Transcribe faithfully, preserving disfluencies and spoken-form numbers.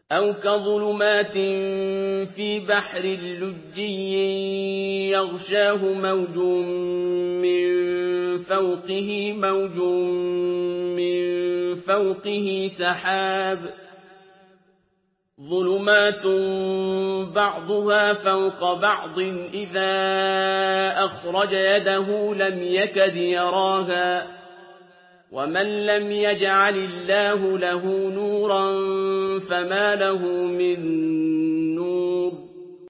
أَوْ كَظُلُمَاتٍ فِي بَحْرٍ لُّجِّيٍّ يَغْشَاهُ مَوْجٌ مِّن فَوْقِهِ مَوْجٌ مِّن فَوْقِهِ سَحَابٌ ۚ ظُلُمَاتٌ بَعْضُهَا فَوْقَ بَعْضٍ إِذَا أَخْرَجَ يَدَهُ لَمْ يَكَدْ يَرَاهَا ۗ وَمَن لَّمْ يَجْعَلِ اللَّهُ لَهُ نُورًا فَمَا لَهُ مِن نُّورٍ